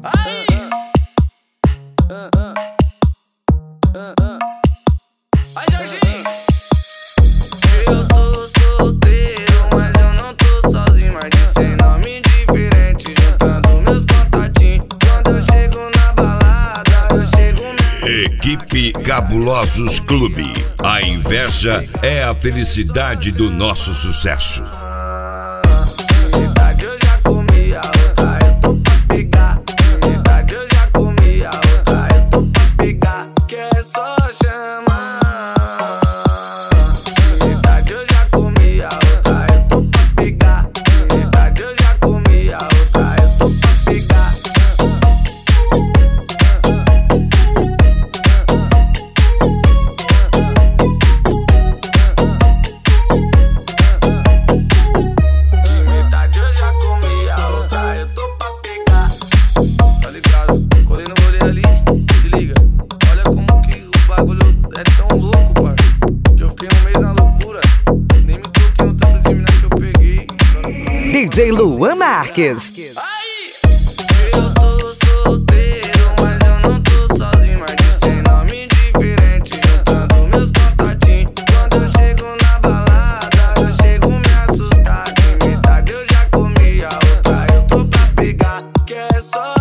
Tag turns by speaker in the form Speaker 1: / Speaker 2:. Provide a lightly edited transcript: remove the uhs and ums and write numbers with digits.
Speaker 1: Aí! Aí, Jorginho!
Speaker 2: Eu tô solteiro, mas eu não tô sozinho. Mas de sem nome diferente, juntando meus contatinhos. Quando eu chego na balada, eu chego na...
Speaker 3: Equipe Cabulosos Clube. A inveja é a felicidade do nosso sucesso.
Speaker 2: Metade eu já comi, a outra eu tô pra pegar. Metade eu já comi, a outra eu tô pra pegar. Que é só chamar. Metade eu já comi, a outra eu tô pra pegar. Metade eu já comi, a outra eu tô pra pegar. Metade eu já comi, a outra eu tô pra pegar. Tá ligado? Colei no rolê ali, se liga. Olha como que o bagulho é tão louco, pai. Que eu fiquei um mês na loucura. Nem me toquei no tanto de mina que eu peguei.
Speaker 4: DJ Luan Marques.
Speaker 1: Aí!
Speaker 2: Eu tô solteiro, mas eu não tô sozinho. Mas de sem nome diferente, juntando meus contatinhos. Quando eu chego na balada, eu chego me assustar. De metade eu já comi, a outra eu tô pra pegar. Que é só